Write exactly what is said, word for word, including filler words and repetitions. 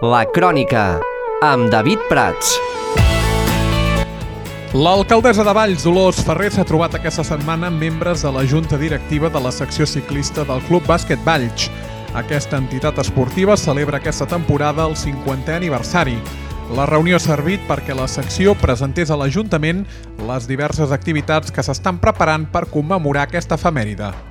La Crònica, amb David Prats. L'alcaldessa de Valls, Dolors Ferrer, s'ha trobat aquesta setmana amb membres de la junta directiva de la secció ciclista del Club Bàsquet Valls. Aquesta entitat esportiva celebra aquesta temporada el cinquantè aniversari. La reunió ha servit perquè la secció presentés a l'Ajuntament les diverses activitats que s'estan preparant per commemorar aquesta efemèride.